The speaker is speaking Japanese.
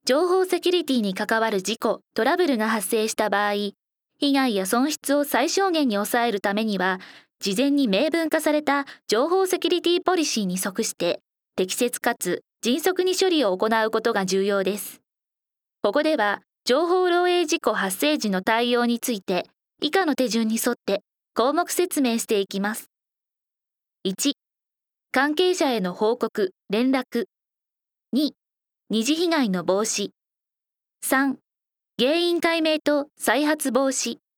情報セキュリティに関わる事故・トラブルが発生した場合、被害や損失を最小限に抑えるためには、事前に明文化された情報セキュリティポリシーに即して、適切かつ迅速に処理を行うことが重要です。ここでは、情報漏洩事故発生時の対応について、以下の手順に沿って項目説明していきます。1、関係者への報告・連絡。2、二次被害の防止。3、原因解明と再発防止。